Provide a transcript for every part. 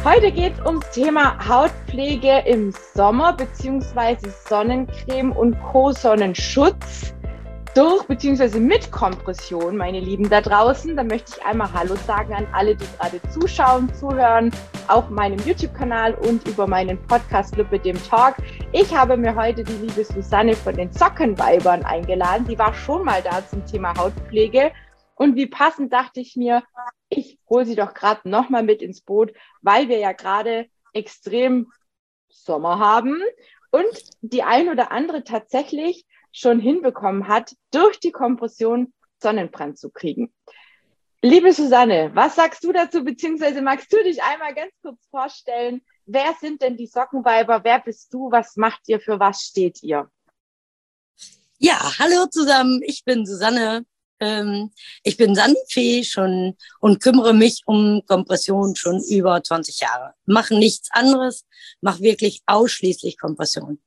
Heute geht es ums Thema Hautpflege im Sommer bzw. Sonnencreme und Co-Sonnenschutz durch bzw. mit Kompression, meine Lieben da draußen. Da möchte ich einmal Hallo sagen an alle, die gerade zuschauen, zuhören, auf meinem YouTube-Kanal und über meinen Podcast Lübbe dem Talk. Ich habe mir heute die liebe Susanne von den Sockenweibern eingeladen. Die war schon mal da zum Thema Hautpflege. Und wie passend dachte ich mir, ich hole sie doch gerade nochmal mit ins Boot, weil wir ja gerade extrem Sommer haben und die ein oder andere tatsächlich schon hinbekommen hat, durch die Kompression Sonnenbrand zu kriegen. Liebe Susanne, was sagst du dazu, beziehungsweise magst du dich einmal ganz kurz vorstellen? Wer sind denn die Sockenweiber? Wer bist du? Was macht ihr? Für was steht ihr? Ja, hallo zusammen, ich bin Susanne. Ich bin Sandfee schon und kümmere mich um Kompression schon über 20 Jahre. Mache nichts anderes, mache wirklich ausschließlich Kompression.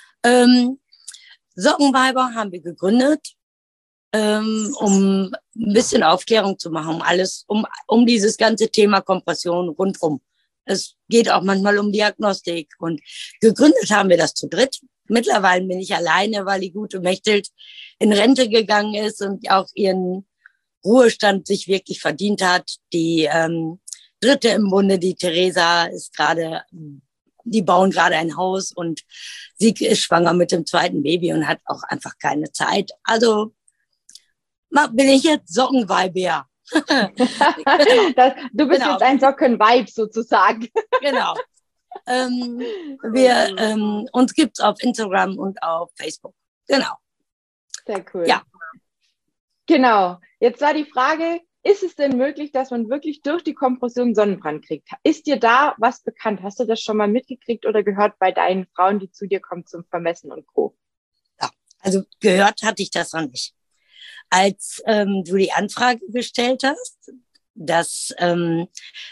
Sockenweiber haben wir gegründet, um ein bisschen Aufklärung zu machen, um dieses ganze Thema Kompression rundherum. Es geht auch manchmal um Diagnostik und gegründet haben wir das zu dritt. Mittlerweile bin ich alleine, weil die gute Mechthild in Rente gegangen ist und auch ihren Ruhestand sich wirklich verdient hat. Die dritte im Bunde, die Theresa, die bauen gerade ein Haus und sie ist schwanger mit dem zweiten Baby und hat auch einfach keine Zeit. Also bin ich jetzt Sockenweiber. Genau. Du bist jetzt ein Sockenweib sozusagen. Genau. Uns gibt's auf Instagram und auf Facebook. Genau. Sehr cool. Ja. Genau. Jetzt war die Frage, ist es denn möglich, dass man wirklich durch die Kompression Sonnenbrand kriegt? Ist dir da was bekannt? Hast du das schon mal mitgekriegt oder gehört bei deinen Frauen, die zu dir kommen zum Vermessen und Co.? Ja, also gehört hatte ich das noch nicht. Als du die Anfrage gestellt hast, dass du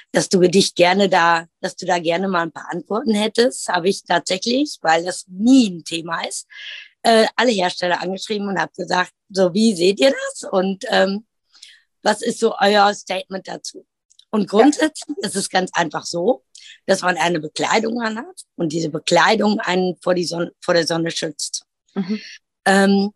da gerne mal ein paar Antworten hättest, habe ich tatsächlich, weil das nie ein Thema ist, alle Hersteller angeschrieben und habe gesagt, so wie seht ihr das und was ist so euer Statement dazu? Und grundsätzlich ist es ganz einfach so, dass man eine Bekleidung anhat und diese Bekleidung einen vor der Sonne schützt. Mhm.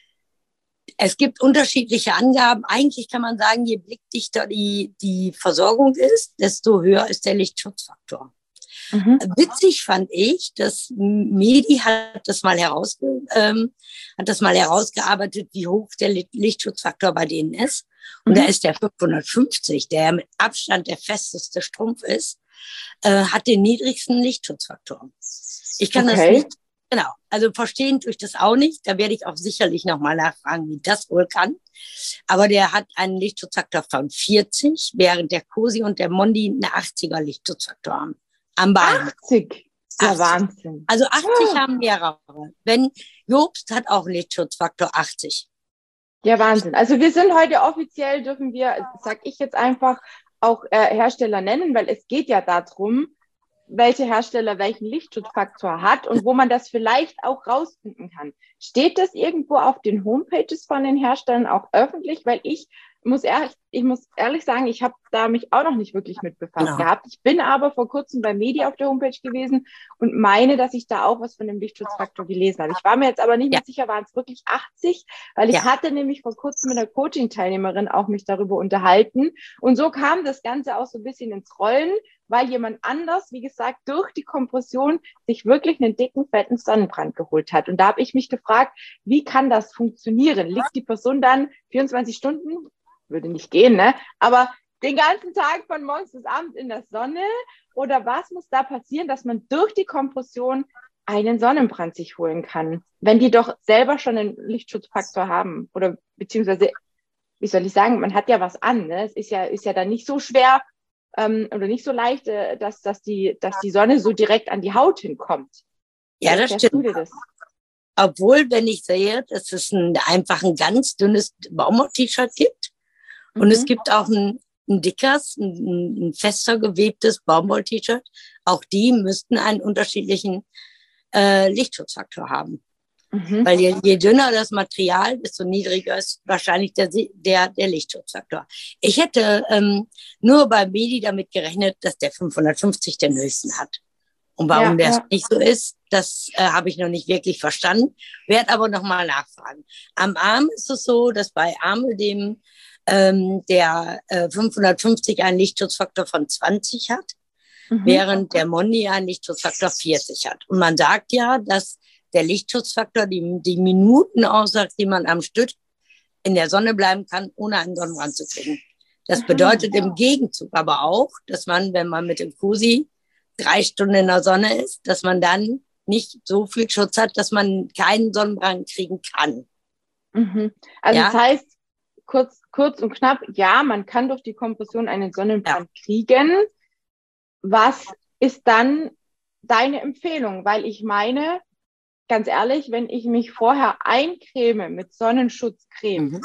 Es gibt unterschiedliche Angaben. Eigentlich kann man sagen, je blickdichter die Versorgung ist, desto höher ist der Lichtschutzfaktor. Mhm. Witzig fand ich, dass Medi hat das mal herausgearbeitet, wie hoch der Lichtschutzfaktor bei denen ist. Und da ist der 550, der mit Abstand der festeste Strumpf ist, hat den niedrigsten Lichtschutzfaktor. Ich kann das nicht. Genau, also verstehen tue ich das auch nicht. Da werde ich auch sicherlich nochmal nachfragen, wie das wohl kann. Aber der hat einen Lichtschutzfaktor von 40, während der Cosi und der Mondi eine 80er Lichtschutzfaktor haben. Am Bein. 80? Ja, Wahnsinn. Also 80 haben mehrere. Jobst hat auch einen Lichtschutzfaktor 80. Ja, Wahnsinn. Also wir sind heute offiziell, dürfen wir, sag ich jetzt einfach, auch Hersteller nennen, weil es geht ja darum, welche Hersteller welchen Lichtschutzfaktor hat und wo man das vielleicht auch rausfinden kann. Steht das irgendwo auf den Homepages von den Herstellern auch öffentlich? Weil ich muss ehrlich sagen, ich habe da mich auch noch nicht wirklich mit befasst gehabt. Ich bin aber vor kurzem bei Medi auf der Homepage gewesen und meine, dass ich da auch was von dem Lichtschutzfaktor gelesen habe. Ich war mir jetzt aber nicht mehr sicher, waren es wirklich 80? Weil ich hatte nämlich vor kurzem mit einer Coaching-Teilnehmerin auch mich darüber unterhalten und so kam das Ganze auch so ein bisschen ins Rollen, weil jemand anders, wie gesagt, durch die Kompression sich wirklich einen dicken, fetten Sonnenbrand geholt hat. Und da habe ich mich gefragt, wie kann das funktionieren? Liegt die Person dann 24 Stunden, würde nicht gehen, ne? Aber den ganzen Tag von morgens bis abends in der Sonne? Oder was muss da passieren, dass man durch die Kompression einen Sonnenbrand sich holen kann? Wenn die doch selber schon einen Lichtschutzfaktor haben. Oder beziehungsweise, wie soll ich sagen, man hat ja was an, ne? Es ist ja dann nicht so schwer, oder nicht so leicht, dass die Sonne so direkt an die Haut hinkommt. Ja, das stimmt. Obwohl, wenn ich sehe, dass es einfach ein ganz dünnes Baumwoll-T-Shirt gibt und es gibt auch ein dickes, ein fester gewebtes Baumwoll-T-Shirt, auch die müssten einen unterschiedlichen Lichtschutzfaktor haben. Mhm. Weil je dünner das Material, desto niedriger ist wahrscheinlich der Lichtschutzfaktor. Ich hätte nur bei Medi damit gerechnet, dass der 550 den höchsten hat. Und warum das nicht so ist, das habe ich noch nicht wirklich verstanden. Werde aber nochmal nachfragen. Am Arm ist es so, dass bei Arme der 550 einen Lichtschutzfaktor von 20 hat, während der Mondi einen Lichtschutzfaktor 40 hat. Und man sagt ja, dass der Lichtschutzfaktor die Minuten aussagt, die man am Stück in der Sonne bleiben kann, ohne einen Sonnenbrand zu kriegen. Das bedeutet im Gegenzug aber auch, dass man, wenn man mit dem Kusi 3 Stunden in der Sonne ist, dass man dann nicht so viel Schutz hat, dass man keinen Sonnenbrand kriegen kann. Also das heißt, kurz und knapp, ja, man kann durch die Kompression einen Sonnenbrand kriegen. Was ist dann deine Empfehlung? Weil ich meine, ganz ehrlich, wenn ich mich vorher eincreme mit Sonnenschutzcreme,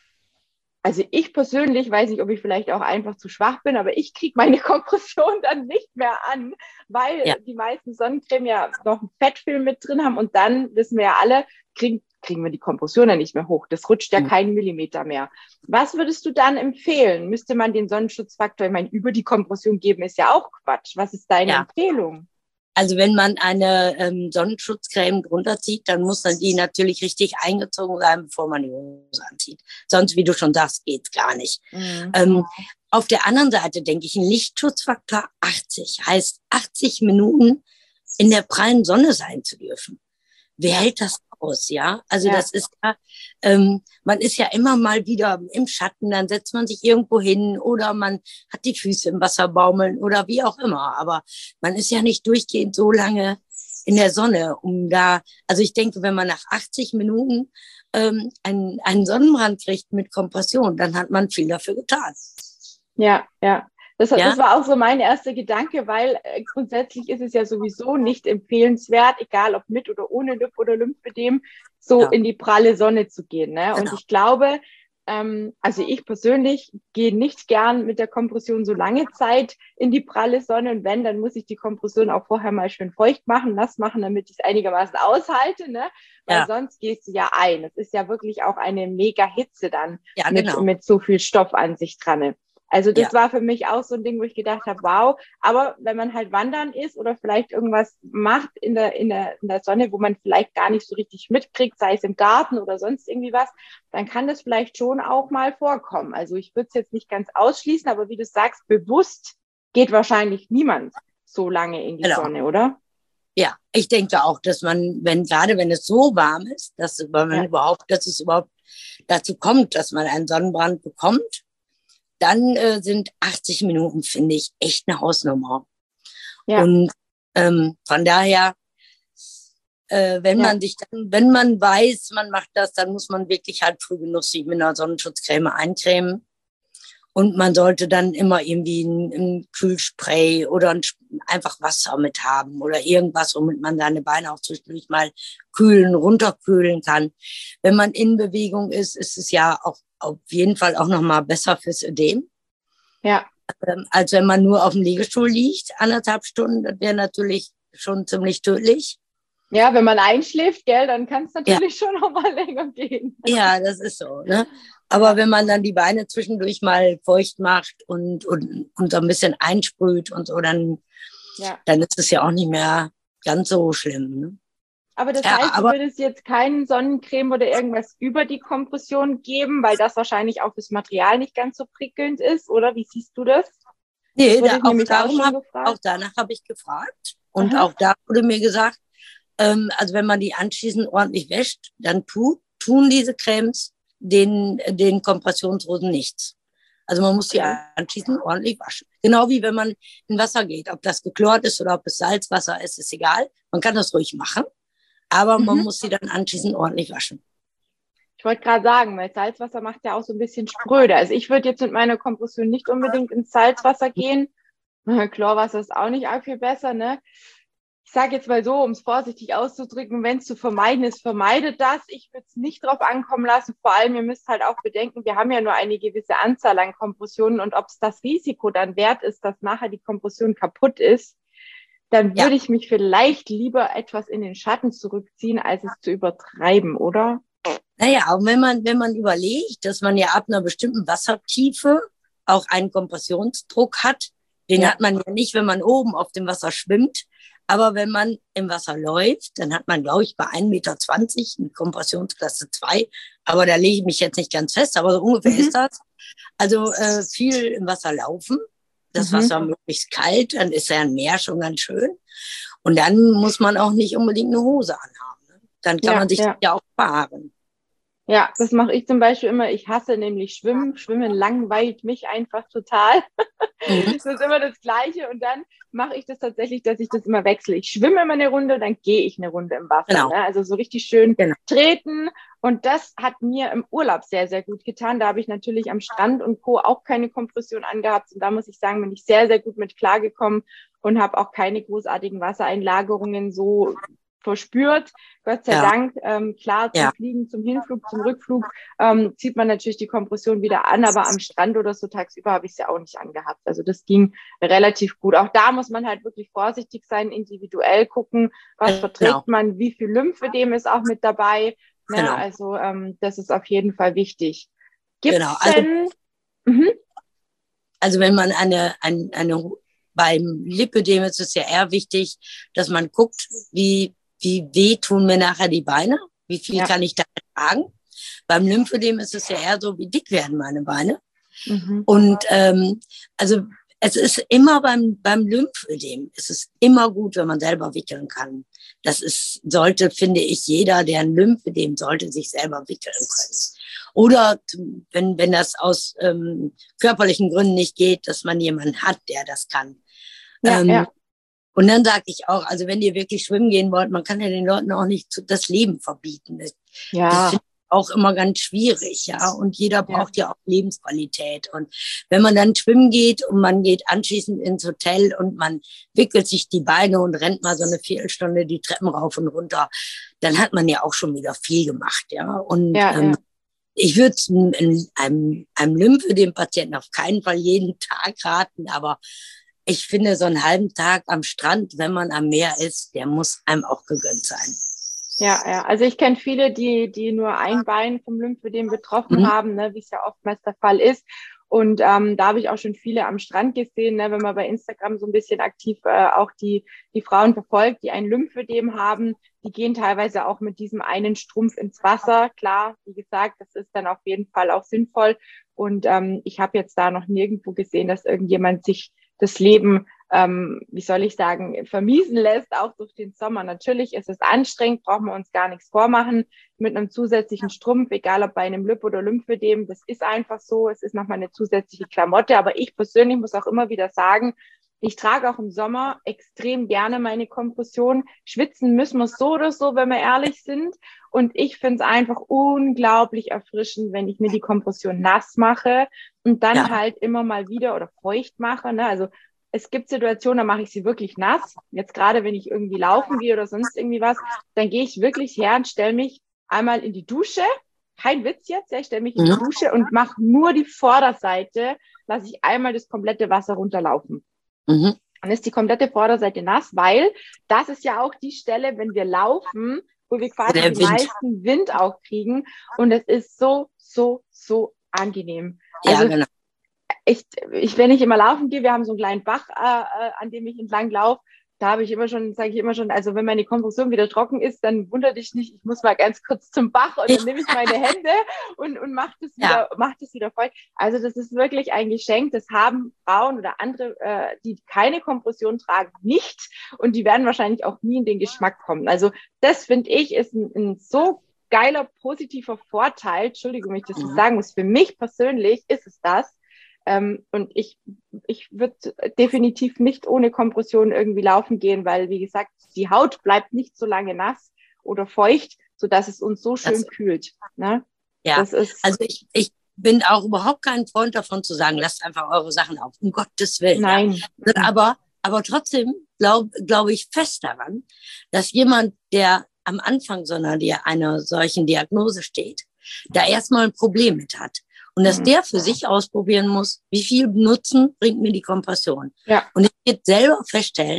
also ich persönlich, weiß nicht, ob ich vielleicht auch einfach zu schwach bin, aber ich kriege meine Kompression dann nicht mehr an, weil die meisten Sonnencreme ja noch einen Fettfilm mit drin haben und dann, wissen wir ja alle, kriegen wir die Kompression ja nicht mehr hoch. Das rutscht ja keinen Millimeter mehr. Was würdest du dann empfehlen? Müsste man den Sonnenschutzfaktor, ich meine, über die Kompression geben, ist ja auch Quatsch. Was ist deine Empfehlung? Also wenn man eine Sonnenschutzcreme drunter zieht, dann muss dann die natürlich richtig eingezogen sein, bevor man die Hose anzieht. Sonst, wie du schon sagst, geht's gar nicht. Auf der anderen Seite denke ich, ein Lichtschutzfaktor 80 heißt 80 Minuten in der prallen Sonne sein zu dürfen. Wer hält das aus, ja? Also das ist ja, man ist ja immer mal wieder im Schatten, dann setzt man sich irgendwo hin oder man hat die Füße im Wasser baumeln oder wie auch immer. Aber man ist ja nicht durchgehend so lange in der Sonne, also ich denke, wenn man nach 80 Minuten einen Sonnenbrand kriegt mit Kompression, dann hat man viel dafür getan. Ja. Das war auch so mein erster Gedanke, weil grundsätzlich ist es ja sowieso nicht empfehlenswert, egal ob mit oder ohne Lip- oder Lymphödem, in die pralle Sonne zu gehen. Ne? Und ich glaube, also ich persönlich gehe nicht gern mit der Kompression so lange Zeit in die pralle Sonne. Und wenn, dann muss ich die Kompression auch vorher mal schön feucht machen, nass machen, damit ich es einigermaßen aushalte. Ne? Weil sonst gehst du ja ein. Es ist ja wirklich auch eine mega Hitze dann mit so viel Stoff an sich dran. Also das war für mich auch so ein Ding, wo ich gedacht habe, wow, aber wenn man halt wandern ist oder vielleicht irgendwas macht in der Sonne, wo man vielleicht gar nicht so richtig mitkriegt, sei es im Garten oder sonst irgendwie was, dann kann das vielleicht schon auch mal vorkommen. Also ich würde es jetzt nicht ganz ausschließen, aber wie du sagst, bewusst geht wahrscheinlich niemand so lange in die Sonne, oder? Ja, ich denke auch, dass man, gerade wenn es so warm ist, dass es überhaupt dazu kommt, dass man einen Sonnenbrand bekommt, dann sind 80 Minuten, finde ich, echt eine Hausnummer. Und von daher, wenn man weiß, man macht das, dann muss man wirklich halt früh genug sich mit einer Sonnenschutzcreme eincremen. Und man sollte dann immer irgendwie ein Kühlspray oder einfach Wasser mit haben oder irgendwas, womit man seine Beine auch zwischendurch mal runterkühlen kann. Wenn man in Bewegung ist, ist es ja auch auf jeden Fall auch nochmal besser fürs Ödem. Ja. Als wenn man nur auf dem Liegestuhl liegt, 1,5 Stunden, das wäre natürlich schon ziemlich tödlich. Ja, wenn man einschläft, gell, dann kann es natürlich schon noch mal länger gehen. Ja, das ist so, ne? Aber wenn man dann die Beine zwischendurch mal feucht macht und so ein bisschen einsprüht und so, dann ist es ja auch nicht mehr ganz so schlimm, ne? Aber das heißt, du würdest jetzt keinen Sonnencreme oder irgendwas über die Kompression geben, weil das wahrscheinlich auch das Material nicht ganz so prickelnd ist, oder? Wie siehst du das? Nee, auch danach habe ich gefragt. Und auch da wurde mir gesagt, also wenn man die anschließend ordentlich wäscht, dann tun diese Cremes den Kompressionshosen nichts. Also man muss die anschließend ordentlich waschen. Genau wie wenn man in Wasser geht. Ob das geklort ist oder ob es Salzwasser ist, ist egal. Man kann das ruhig machen, aber man muss sie dann anschließend ordentlich waschen. Ich wollte gerade sagen, weil Salzwasser macht ja auch so ein bisschen spröde. Also ich würde jetzt mit meiner Kompression nicht unbedingt ins Salzwasser gehen. Chlorwasser ist auch nicht arg viel besser, ne? Ich sage jetzt mal so, um es vorsichtig auszudrücken, wenn es zu vermeiden ist, vermeidet das. Ich würde es nicht drauf ankommen lassen. Vor allem, ihr müsst halt auch bedenken, wir haben ja nur eine gewisse Anzahl an Kompressionen und ob es das Risiko dann wert ist, dass nachher die Kompression kaputt ist, dann Ja. würde ich mich vielleicht lieber etwas in den Schatten zurückziehen, als es zu übertreiben, oder? Naja, und wenn man überlegt, dass man ja ab einer bestimmten Wassertiefe auch einen Kompressionsdruck hat, den hat man ja nicht, wenn man oben auf dem Wasser schwimmt, aber wenn man im Wasser läuft, dann hat man, glaube ich, bei 1,20 Meter eine Kompressionsklasse 2, aber da lege ich mich jetzt nicht ganz fest, aber so ungefähr ist das. Also viel im Wasser laufen, das Wasser möglichst kalt, dann ist ja ein Meer schon ganz schön. Und dann muss man auch nicht unbedingt eine Hose anhaben. Ne? Dann kann man sich ja auch behaaren. Ja, das mache ich zum Beispiel immer. Ich hasse nämlich Schwimmen. Schwimmen langweilt mich einfach total. Das ist immer das Gleiche. Und dann mache ich das tatsächlich, dass ich das immer wechsle. Ich schwimme immer eine Runde, dann gehe ich eine Runde im Wasser. Genau. Ne? Also so richtig schön treten. Und das hat mir im Urlaub sehr, sehr gut getan. Da habe ich natürlich am Strand und Co. auch keine Kompression angehabt. Und da muss ich sagen, bin ich sehr, sehr gut mit klargekommen und habe auch keine großartigen Wassereinlagerungen so verspürt. Gott sei Dank, klar, zum Fliegen, zum Hinflug, zum Rückflug zieht man natürlich die Kompression wieder an, aber am Strand oder so tagsüber habe ich es ja auch nicht angehabt. Also das ging relativ gut. Auch da muss man halt wirklich vorsichtig sein, individuell gucken, was verträgt man, wie viel Lymphödem ist auch mit dabei. Ne? Also das ist auf jeden Fall wichtig. Gibt's denn... Also wenn man beim Lipödem ist es ja eher wichtig, dass man guckt, wie weh tun mir nachher die Beine, wie viel kann ich da tragen. Beim Lymphödem ist es ja eher so, wie dick werden meine Beine. Und also es ist immer beim Lymphödem, es ist immer gut, wenn man selber wickeln kann. Sollte, finde ich, jeder, der ein Lymphödem, sollte sich selber wickeln können. Oder wenn das aus körperlichen Gründen nicht geht, dass man jemanden hat, der das kann. Und dann sage ich auch, also wenn ihr wirklich schwimmen gehen wollt, man kann ja den Leuten auch nicht das Leben verbieten. Das finde ich auch immer ganz schwierig, ja. Und jeder braucht ja auch Lebensqualität. Und wenn man dann schwimmen geht und man geht anschließend ins Hotel und man wickelt sich die Beine und rennt mal so eine Viertelstunde die Treppen rauf und runter, dann hat man ja auch schon wieder viel gemacht, ja. Und ich würde einem Lymphödem-Patienten auf keinen Fall jeden Tag raten, aber ich finde, so einen halben Tag am Strand, wenn man am Meer ist, der muss einem auch gegönnt sein. Ja. Also ich kenne viele, die nur ein Bein vom Lymphödem betroffen haben, ne, wie es ja oftmals der Fall ist. Und da habe ich auch schon viele am Strand gesehen, ne, wenn man bei Instagram so ein bisschen aktiv auch die Frauen verfolgt, die ein Lymphödem haben, die gehen teilweise auch mit diesem einen Strumpf ins Wasser. Klar, wie gesagt, das ist dann auf jeden Fall auch sinnvoll. Und ich habe jetzt da noch nirgendwo gesehen, dass irgendjemand sich das Leben, wie soll ich sagen, vermiesen lässt, auch durch den Sommer. Natürlich ist es anstrengend, brauchen wir uns gar nichts vormachen. Mit einem zusätzlichen Strumpf, egal ob bei einem Lip- oder Lymphödem, das ist einfach so. Es ist nochmal eine zusätzliche Klamotte. Aber ich persönlich muss auch immer wieder sagen, ich trage auch im Sommer extrem gerne meine Kompression. Schwitzen müssen wir so oder so, wenn wir ehrlich sind. Und ich finde es einfach unglaublich erfrischend, wenn ich mir die Kompression nass mache und dann halt immer mal wieder oder feucht mache. Ne? Also es gibt Situationen, da mache ich sie wirklich nass. Jetzt gerade, wenn ich irgendwie laufen gehe oder sonst irgendwie was, dann gehe ich wirklich her und stelle mich einmal in die Dusche. Kein Witz jetzt, ich stelle mich in die Dusche und mache nur die Vorderseite, lasse ich einmal das komplette Wasser runterlaufen. Dann ist die komplette Vorderseite nass, weil das ist ja auch die Stelle, wenn wir laufen, wo wir quasi den meisten Wind auch kriegen. Und es ist so, so, so angenehm. Also genau. wenn ich immer laufen gehe, wir haben so einen kleinen Bach, an dem ich entlang laufe, da sage ich immer schon, also wenn meine Kompression wieder trocken ist, dann wundere dich nicht, ich muss mal ganz kurz zum Bach und dann nehme ich meine Hände und mach das wieder voll. Also das ist wirklich ein Geschenk, das haben Frauen oder andere, die keine Kompression tragen, nicht und die werden wahrscheinlich auch nie in den Geschmack kommen. Also das finde ich ist ein so geiler, positiver Vorteil, Entschuldigung, wenn ich das so sagen muss, für mich persönlich ist es das. Und ich würde definitiv nicht ohne Kompression irgendwie laufen gehen, weil, wie gesagt, die Haut bleibt nicht so lange nass oder feucht, sodass es uns so schön kühlt. Ne? Ja, also ich bin auch überhaupt kein Freund davon zu sagen, lasst einfach eure Sachen auf, um Gottes Willen. Nein. Ja. Aber trotzdem glaube ich fest daran, dass jemand, der am Anfang einer solchen Diagnose steht, da erstmal ein Problem mit hat. Und dass der für sich ausprobieren muss, wie viel Nutzen bringt mir die Kompression. Ja. Und ich werde selber feststellen,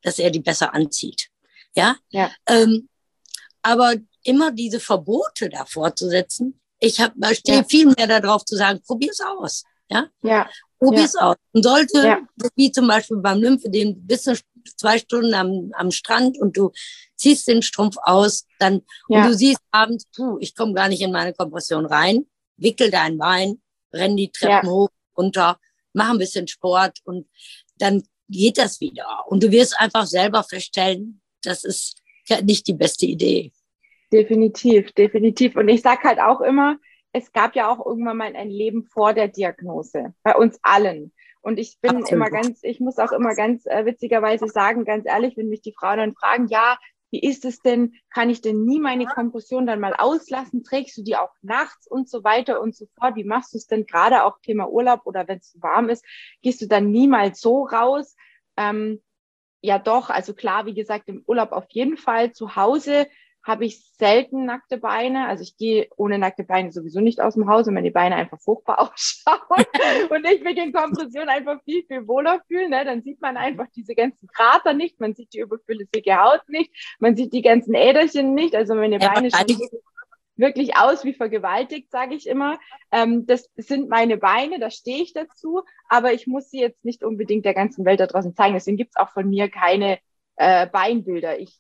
dass er die besser anzieht. Ja. Ja. Aber immer diese Verbote davor zu setzen, stehe viel mehr darauf zu sagen, probier's aus. Ja. Ja. Probier's aus. Und sollte, wie zum Beispiel beim Lymphödem, bist du 2 Stunden am Strand und du ziehst den Strumpf aus, dann, und du siehst abends, ich komme gar nicht in meine Kompression rein, wickel dein Bein, renn die Treppen hoch, runter, mach ein bisschen Sport und dann geht das wieder. Und du wirst einfach selber feststellen, das ist nicht die beste Idee. Definitiv, definitiv. Und ich sag halt auch immer, es gab ja auch irgendwann mal ein Leben vor der Diagnose, bei uns allen. Und ich bin ich muss auch immer ganz witzigerweise sagen, ganz ehrlich, wenn mich die Frauen dann fragen, ja, wie ist es denn, kann ich denn nie meine Kompression dann mal auslassen, trägst du die auch nachts und so weiter und so fort, wie machst du es denn gerade auch Thema Urlaub oder wenn es zu warm ist, gehst du dann niemals so raus? Ja doch, also klar, wie gesagt, im Urlaub auf jeden Fall, zu Hause habe ich selten nackte Beine. Also ich gehe ohne nackte Beine sowieso nicht aus dem Haus, wenn meine Beine einfach furchtbar ausschauen und ich mich in Kompression einfach viel, viel wohler fühle. Ne? Dann sieht man einfach diese ganzen Krater nicht, man sieht die überflüssige Haut nicht, man sieht die ganzen Äderchen nicht. Also meine Beine schauen wirklich aus wie vergewaltigt, sage ich immer. Das sind meine Beine, da stehe ich dazu, aber ich muss sie jetzt nicht unbedingt der ganzen Welt da draußen zeigen. Deswegen gibt's auch von mir keine Beinbilder. Ich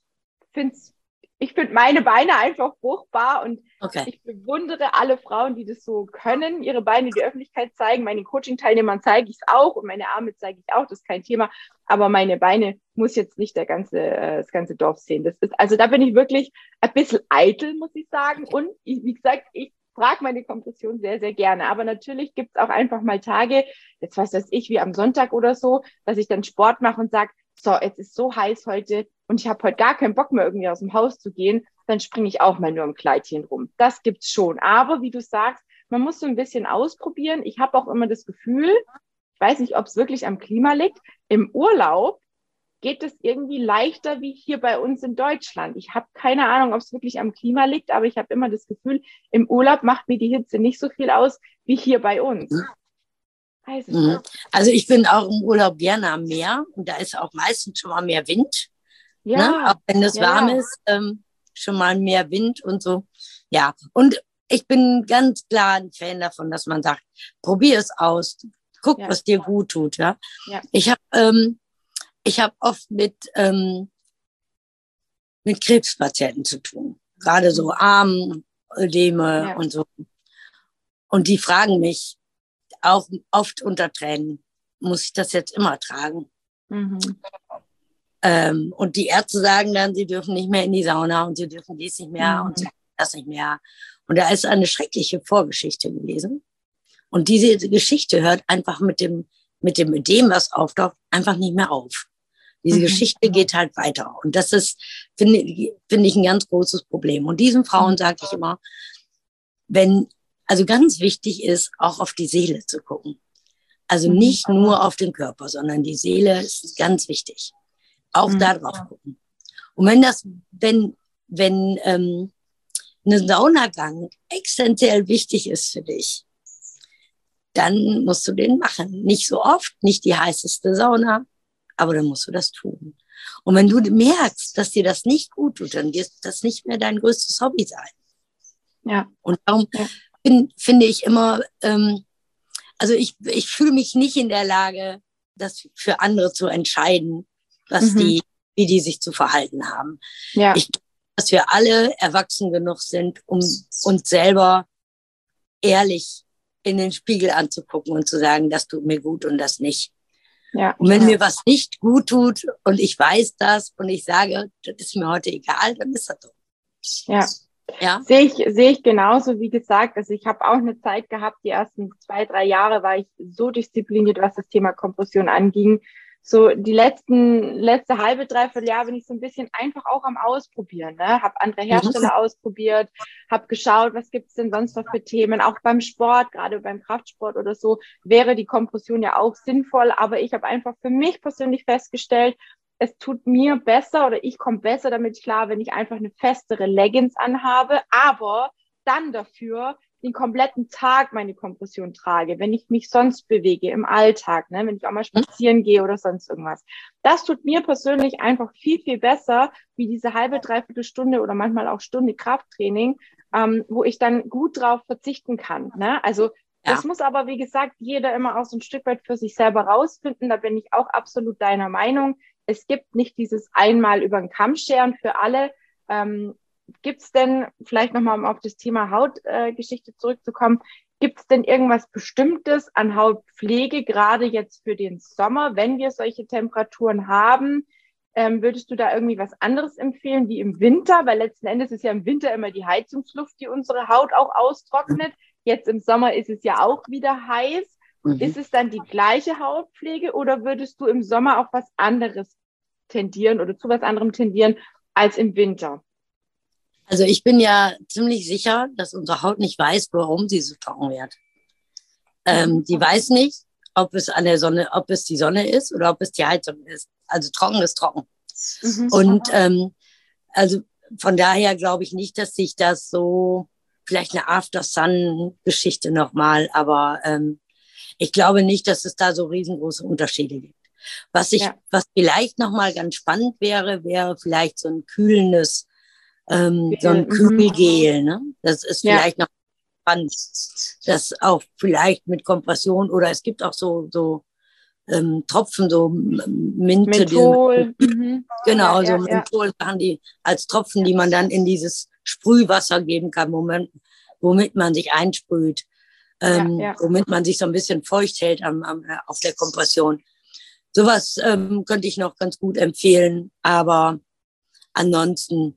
finde meine Beine einfach fruchtbar und ich bewundere alle Frauen, die das so können, ihre Beine in die Öffentlichkeit zeigen. Meinen Coaching-Teilnehmern zeige ich es auch und meine Arme zeige ich auch, das ist kein Thema. Aber meine Beine muss jetzt nicht das ganze Dorf sehen. Das ist, also da bin ich wirklich ein bisschen eitel, muss ich sagen. Und wie gesagt, ich trage meine Kompression sehr, sehr gerne. Aber natürlich gibt es auch einfach mal Tage, jetzt weiß ich, wie am Sonntag oder so, dass ich dann Sport mache und sage, so, jetzt ist so heiß heute und ich habe heute gar keinen Bock mehr irgendwie aus dem Haus zu gehen, dann springe ich auch mal nur im Kleidchen rum. Das gibt's schon. Aber wie du sagst, man muss so ein bisschen ausprobieren. Ich habe auch immer das Gefühl, ich weiß nicht, ob es wirklich am Klima liegt, im Urlaub geht es irgendwie leichter wie hier bei uns in Deutschland. Ich habe keine Ahnung, ob es wirklich am Klima liegt, aber ich habe immer das Gefühl, im Urlaub macht mir die Hitze nicht so viel aus wie hier bei uns. Also ich bin auch im Urlaub gerne am Meer und da ist auch meistens schon mal mehr Wind. Ja. Ne? Auch wenn es warm ist, schon mal mehr Wind und so. Ja, und ich bin ganz klar ein Fan davon, dass man sagt, probier es aus, guck, was dir gut tut. Ja? Ich habe oft mit Krebspatienten zu tun, gerade so Armödeme und so. Und die fragen mich, auch oft unter Tränen, muss ich das jetzt immer tragen? Und die Ärzte sagen dann, sie dürfen nicht mehr in die Sauna und sie dürfen dies nicht mehr und das nicht mehr. Und da ist eine schreckliche Vorgeschichte gewesen. Und diese Geschichte hört einfach mit dem Ödem, was auftaucht, einfach nicht mehr auf. Diese Geschichte geht halt weiter. Und das ist, finde ich, ein ganz großes Problem. Und diesen Frauen sage ich immer, also ganz wichtig ist, auch auf die Seele zu gucken. Also nicht nur auf den Körper, sondern die Seele ist ganz wichtig. Auch da drauf gucken. Und wenn ein Saunagang essentiell wichtig ist für dich, dann musst du den machen. Nicht so oft, nicht die heißeste Sauna, aber dann musst du das tun. Und wenn du merkst, dass dir das nicht gut tut, dann wird das nicht mehr dein größtes Hobby sein. Ja. Und darum finde ich immer, also ich fühle mich nicht in der Lage, das für andere zu entscheiden, wie die sich zu verhalten haben. Ja. Ich glaube, dass wir alle erwachsen genug sind, um uns selber ehrlich in den Spiegel anzugucken und zu sagen, das tut mir gut und das nicht. Ja. Und wenn mir was nicht gut tut und ich weiß das und ich sage, das ist mir heute egal, dann ist das so. Ja. Ja. Sehe ich genauso, wie gesagt. Also ich habe auch eine Zeit gehabt, die ersten 2-3 Jahre war ich so diszipliniert, was das Thema Kompression anging. So die letzte halbe, dreiviertel Jahr bin ich so ein bisschen einfach auch am Ausprobieren. Ne? Habe andere Hersteller ausprobiert, habe geschaut, was gibt's denn sonst noch für Themen. Auch beim Sport, gerade beim Kraftsport oder so, wäre die Kompression ja auch sinnvoll. Aber ich habe einfach für mich persönlich festgestellt, es tut mir besser oder ich komme besser damit klar, wenn ich einfach eine festere Leggings anhabe, aber dann dafür den kompletten Tag meine Kompression trage, wenn ich mich sonst bewege im Alltag, ne, wenn ich auch mal spazieren gehe oder sonst irgendwas. Das tut mir persönlich einfach viel, viel besser, wie diese halbe, dreiviertel Stunde oder manchmal auch Stunde Krafttraining, wo ich dann gut drauf verzichten kann. Ne? Also das muss aber, wie gesagt, jeder immer auch so ein Stück weit für sich selber rausfinden. Da bin ich auch absolut deiner Meinung. Es gibt nicht dieses einmal über den Kamm scheren für alle. Gibt es denn, vielleicht nochmal um auf das Thema Hautgeschichte zurückzukommen, gibt es denn irgendwas Bestimmtes an Hautpflege, gerade jetzt für den Sommer, wenn wir solche Temperaturen haben? Würdest du da irgendwie was anderes empfehlen wie im Winter? Weil letzten Endes ist ja im Winter immer die Heizungsluft, die unsere Haut auch austrocknet. Jetzt im Sommer ist es ja auch wieder heiß. Ist es dann die gleiche Hautpflege oder würdest du im Sommer auf was anderes tendieren oder zu was anderem tendieren als im Winter? Also ich bin ja ziemlich sicher, dass unsere Haut nicht weiß, warum sie so trocken wird. Die weiß nicht, ob es an der Sonne, ob es die Sonne ist oder ob es die Heizung ist. Also trocken ist trocken. Und also von daher glaube ich nicht, dass sich das so, vielleicht eine After-Sun-Geschichte nochmal, aber ich glaube nicht, dass es da so riesengroße Unterschiede gibt. Was vielleicht nochmal ganz spannend wäre, wäre vielleicht so ein kühlendes, so ein Kühlgel, ne? Das ist vielleicht noch spannend, das auch vielleicht mit Kompression oder es gibt auch so Tropfen, so Minze. Menthol. Genau, so Menthol-Sachen, die als Tropfen, die man dann in dieses Sprühwasser geben kann, womit man sich einsprüht, womit man sich so ein bisschen feucht hält auf der Kompression. Sowas könnte ich noch ganz gut empfehlen, aber ansonsten,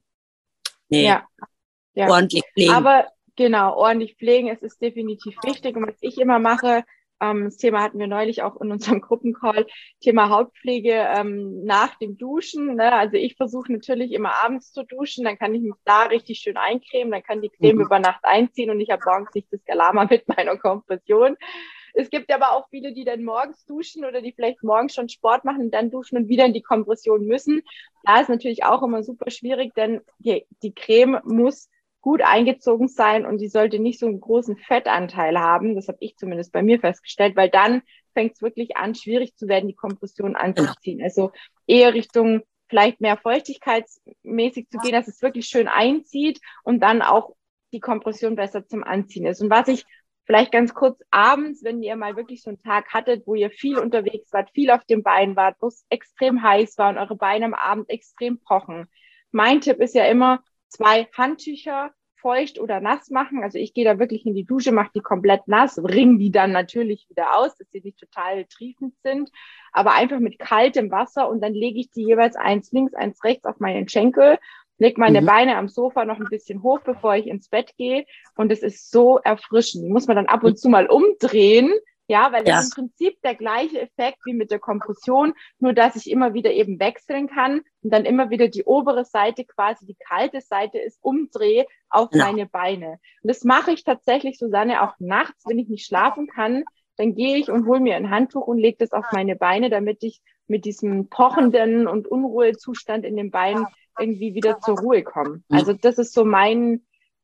nee, ordentlich pflegen. Aber genau, ordentlich pflegen, es ist definitiv wichtig. Und was ich immer mache, das Thema hatten wir neulich auch in unserem Gruppencall, Thema Hautpflege nach dem Duschen. Ne? Also ich versuche natürlich immer abends zu duschen, dann kann ich mich da richtig schön eincremen, dann kann die Creme über Nacht einziehen und ich habe morgens nicht das Galama mit meiner Kompression. Es gibt aber auch viele, die dann morgens duschen oder die vielleicht morgens schon Sport machen und dann duschen und wieder in die Kompression müssen. Da ist natürlich auch immer super schwierig, denn die Creme muss gut eingezogen sein und die sollte nicht so einen großen Fettanteil haben. Das habe ich zumindest bei mir festgestellt, weil dann fängt es wirklich an, schwierig zu werden, die Kompression anzuziehen. Also eher Richtung vielleicht mehr feuchtigkeitsmäßig zu gehen, dass es wirklich schön einzieht und dann auch die Kompression besser zum Anziehen ist. Und was ich vielleicht ganz kurz abends, wenn ihr mal wirklich so einen Tag hattet, wo ihr viel unterwegs wart, viel auf dem Bein wart, wo es extrem heiß war und eure Beine am Abend extrem pochen. Mein Tipp ist ja immer, 2 Handtücher feucht oder nass machen. Also ich gehe da wirklich in die Dusche, mache die komplett nass, wringe die dann natürlich wieder aus, dass sie nicht total triefend sind, aber einfach mit kaltem Wasser und dann lege ich die jeweils eins links, eins rechts auf meinen Schenkel, lege meine Beine am Sofa noch ein bisschen hoch, bevor ich ins Bett gehe und es ist so erfrischend. Die muss man dann ab und zu mal umdrehen, ja, weil es im Prinzip der gleiche Effekt wie mit der Kompression, nur dass ich immer wieder eben wechseln kann und dann immer wieder die obere Seite, quasi die kalte Seite ist, umdrehe auf meine Beine. Und das mache ich tatsächlich, Susanne, auch nachts, wenn ich nicht schlafen kann, dann gehe ich und hole mir ein Handtuch und lege das auf meine Beine, damit ich mit diesem pochenden und Unruhezustand in den Beinen irgendwie wieder zur Ruhe komme. Also das ist so mein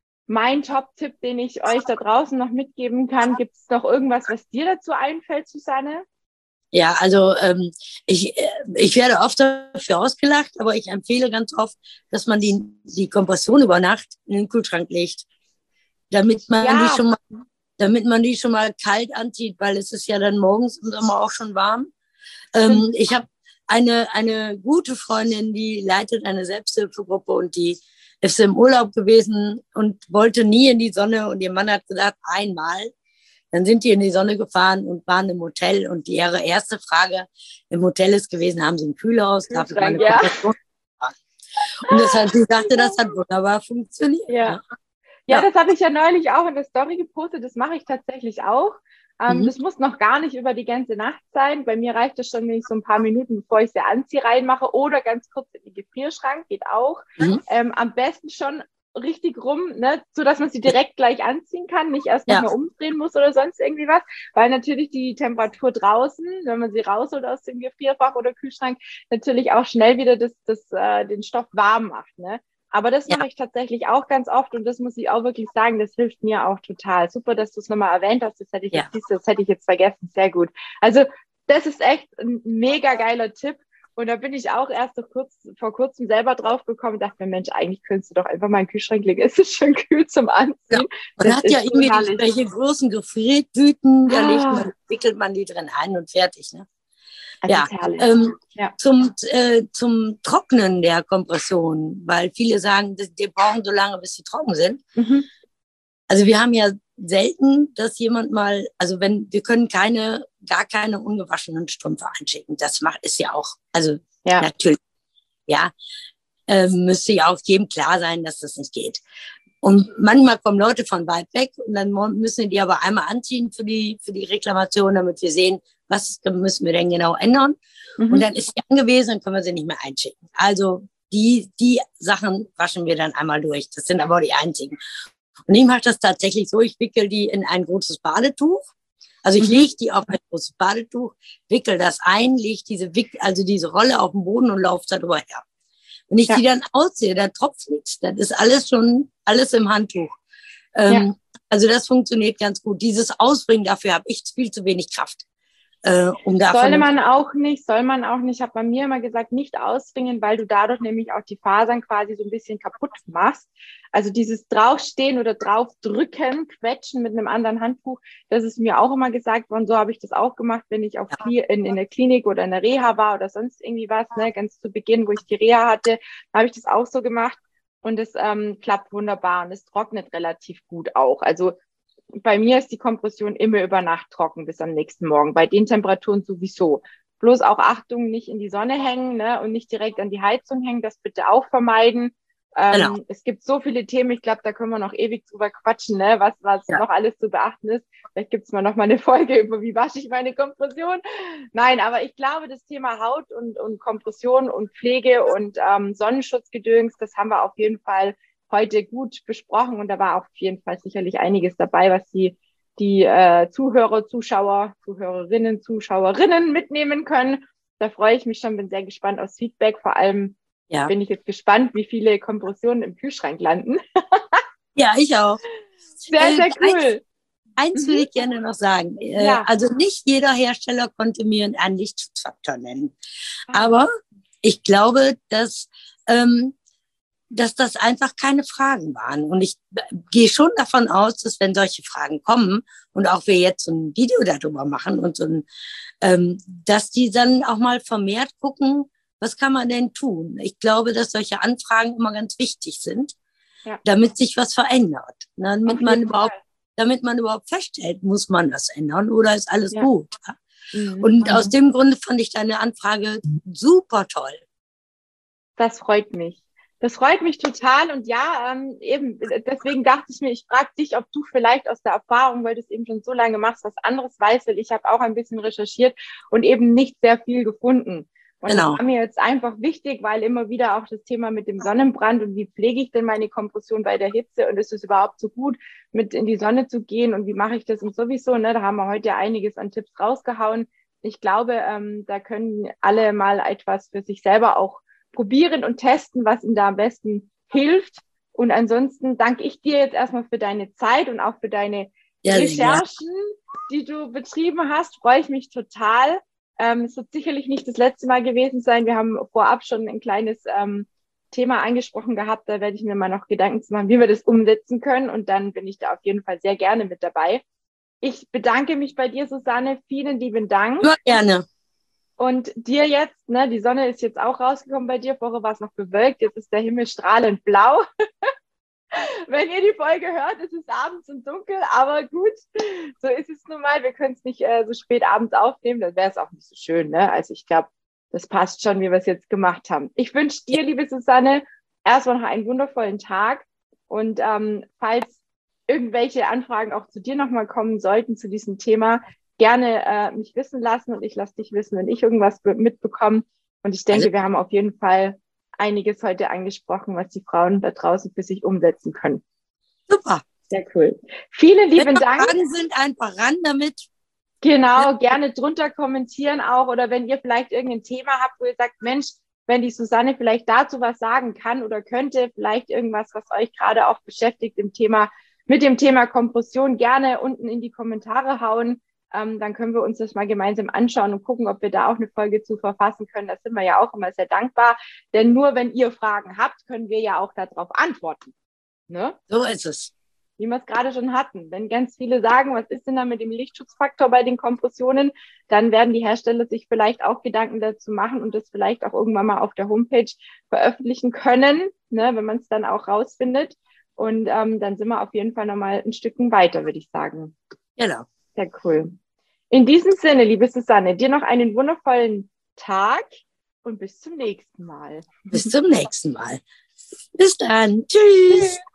Top-Tipp, den ich euch da draußen noch mitgeben kann. Gibt es noch irgendwas, was dir dazu einfällt, Susanne? Ja, also ich werde oft dafür ausgelacht, aber ich empfehle ganz oft, dass man die Kompression über Nacht in den Kühlschrank legt, damit man die schon mal kalt anzieht, weil es ist ja dann morgens im Sommer auch schon warm. Ich habe eine gute Freundin, die leitet eine Selbsthilfegruppe und die ist im Urlaub gewesen und wollte nie in die Sonne und ihr Mann hat gesagt, einmal. Dann sind die in die Sonne gefahren und waren im Hotel und ihre erste Frage im Hotel ist gewesen, haben Sie ein Kühlhaus? Darf ich meine Kompression machen? Und sie sagte, das hat wunderbar funktioniert. Ja, das habe ich ja neulich auch in der Story gepostet, das mache ich tatsächlich auch. Das muss noch gar nicht über die ganze Nacht sein. Bei mir reicht es schon, wenn ich so ein paar Minuten, bevor ich sie anziehe, reinmache oder ganz kurz in den Gefrierschrank, geht auch. Am besten schon richtig rum, ne, so dass man sie direkt gleich anziehen kann, nicht erst nochmal umdrehen muss oder sonst irgendwie was, weil natürlich die Temperatur draußen, wenn man sie rausholt aus dem Gefrierfach oder Kühlschrank, natürlich auch schnell wieder den Stoff warm macht, ne. Aber das Ja. mache ich tatsächlich auch ganz oft und das muss ich auch wirklich sagen, das hilft mir auch total. Super, dass du es nochmal erwähnt hast, das hätte ich jetzt, das hätte ich jetzt vergessen. Sehr gut. Also das ist echt ein mega geiler Tipp. Und da bin ich auch erst vor kurzem selber drauf gekommen und dachte mir, Mensch, eigentlich könntest du doch einfach mal in den Kühlschrank legen. Es ist schon kühl zum Anziehen. Ja. Man hat ja irgendwie welche großen Gefriertüten, da wickelt man die drin ein und fertig. Ne? Also ja. Zum Trocknen der Kompression, weil viele sagen, die brauchen so lange, bis sie trocken sind. Mhm. Also wir haben ja selten, dass jemand mal, also wir können gar keine ungewaschenen Strümpfe einschicken. Das ist ja auch, also natürlich, ja, müsste ja auch jedem klar sein, dass das nicht geht. Und manchmal kommen Leute von weit weg und dann müssen die aber einmal anziehen für die Reklamation, damit wir sehen, was müssen wir denn genau ändern. Mhm. Und dann ist sie angewiesen, dann können wir sie nicht mehr einschicken. Also die Sachen waschen wir dann einmal durch. Das sind aber die einzigen. Und ich mache das tatsächlich so, ich wickel die in ein großes Badetuch. Also ich lege die auf ein großes Badetuch, wickel das ein, lege diese Rolle auf den Boden und laufe da drüber her. Wenn ich die dann ausziehe, da tropft nichts. Das ist alles im Handtuch. Also das funktioniert ganz gut. Dieses Ausbringen, dafür habe ich viel zu wenig Kraft. Soll man auch nicht. Ich habe bei mir immer gesagt, nicht ausbringen, weil du dadurch nämlich auch die Fasern quasi so ein bisschen kaputt machst. Also dieses Draufstehen oder draufdrücken, quetschen mit einem anderen Handtuch, das ist mir auch immer gesagt worden. So habe ich das auch gemacht, wenn ich in der Klinik oder in der Reha war oder sonst irgendwie was, ne, ganz zu Beginn, wo ich die Reha hatte, habe ich das auch so gemacht und es klappt wunderbar und es trocknet relativ gut auch. Also bei mir ist die Kompression immer über Nacht trocken bis am nächsten Morgen. Bei den Temperaturen sowieso. Bloß auch Achtung, nicht in die Sonne hängen, ne, und nicht direkt an die Heizung hängen. Das bitte auch vermeiden. Genau. Es gibt so viele Themen. Ich glaube, da können wir noch ewig drüber quatschen, ne, was noch alles zu beachten ist. Vielleicht gibt's mal noch mal eine Folge über, wie wasche ich meine Kompression. Nein, aber ich glaube, das Thema Haut und Kompression und Pflege und Sonnenschutzgedöns, das haben wir auf jeden Fall heute gut besprochen und da war auf jeden Fall sicherlich einiges dabei, was die Zuschauerinnen mitnehmen können. Da freue ich mich schon, bin sehr gespannt aufs Feedback. Vor allem bin ich jetzt gespannt, wie viele Kompressionen im Kühlschrank landen. Ja, ich auch. Sehr, sehr cool. Eins will ich gerne noch sagen. Also nicht jeder Hersteller konnte mir einen Lichtschutzfaktor nennen. Aber ich glaube, dass das einfach keine Fragen waren. Und ich gehe schon davon aus, dass wenn solche Fragen kommen und auch wir jetzt so ein Video darüber machen und dass die dann auch mal vermehrt gucken, was kann man denn tun? Ich glaube, dass solche Anfragen immer ganz wichtig sind, damit sich was verändert. Damit man überhaupt feststellt, muss man das ändern oder ist alles gut? Und aus dem Grunde fand ich deine Anfrage super toll. Das freut mich. Das freut mich total und eben deswegen dachte ich mir, ich frage dich, ob du vielleicht aus der Erfahrung, weil du es eben schon so lange machst, was anderes weißt, weil ich habe auch ein bisschen recherchiert und eben nicht sehr viel gefunden. Und das war mir jetzt einfach wichtig, weil immer wieder auch das Thema mit dem Sonnenbrand und wie pflege ich denn meine Kompression bei der Hitze und ist es überhaupt so gut, mit in die Sonne zu gehen und wie mache ich das und sowieso, ne? Da haben wir heute einiges an Tipps rausgehauen. Ich glaube, da können alle mal etwas für sich selber auch probieren und testen, was ihnen da am besten hilft. Und ansonsten danke ich dir jetzt erstmal für deine Zeit und auch für deine Recherchen, die du betrieben hast. Freue ich mich total. Es wird sicherlich nicht das letzte Mal gewesen sein. Wir haben vorab schon ein kleines Thema angesprochen gehabt. Da werde ich mir mal noch Gedanken zu machen, wie wir das umsetzen können. Und dann bin ich da auf jeden Fall sehr gerne mit dabei. Ich bedanke mich bei dir, Susanne. Vielen lieben Dank. Nur gerne. Und dir jetzt, ne, die Sonne ist jetzt auch rausgekommen bei dir. Vorher war es noch bewölkt, jetzt ist der Himmel strahlend blau. Wenn ihr die Folge hört, ist es abends und dunkel, aber gut, so ist es nun mal. Wir können es nicht so spät abends aufnehmen, dann wäre es auch nicht so schön, ne? Also ich glaube, das passt schon, wie wir es jetzt gemacht haben. Ich wünsche dir, liebe Susanne, erstmal noch einen wundervollen Tag und falls irgendwelche Anfragen auch zu dir nochmal kommen sollten zu diesem Thema, gerne mich wissen lassen und ich lasse dich wissen, wenn ich irgendwas mitbekomme. Und ich denke, wir haben auf jeden Fall einiges heute angesprochen, was die Frauen da draußen für sich umsetzen können. Super. Sehr cool. Vielen lieben Dank. Fragen sind einfach ran damit. Genau, gerne drunter kommentieren auch. Oder wenn ihr vielleicht irgendein Thema habt, wo ihr sagt, Mensch, wenn die Susanne vielleicht dazu was sagen kann oder könnte, vielleicht irgendwas, was euch gerade auch beschäftigt mit dem Thema Kompression, gerne unten in die Kommentare hauen. Dann können wir uns das mal gemeinsam anschauen und gucken, ob wir da auch eine Folge zu verfassen können. Da sind wir ja auch immer sehr dankbar. Denn nur wenn ihr Fragen habt, können wir ja auch darauf antworten. Ne? So ist es. Wie wir es gerade schon hatten. Wenn ganz viele sagen, was ist denn da mit dem Lichtschutzfaktor bei den Kompressionen, dann werden die Hersteller sich vielleicht auch Gedanken dazu machen und das vielleicht auch irgendwann mal auf der Homepage veröffentlichen können, ne, wenn man es dann auch rausfindet. Und dann sind wir auf jeden Fall nochmal ein Stückchen weiter, würde ich sagen. Genau. Sehr cool. In diesem Sinne, liebe Susanne, dir noch einen wundervollen Tag und bis zum nächsten Mal. Bis zum nächsten Mal. Bis dann. Tschüss.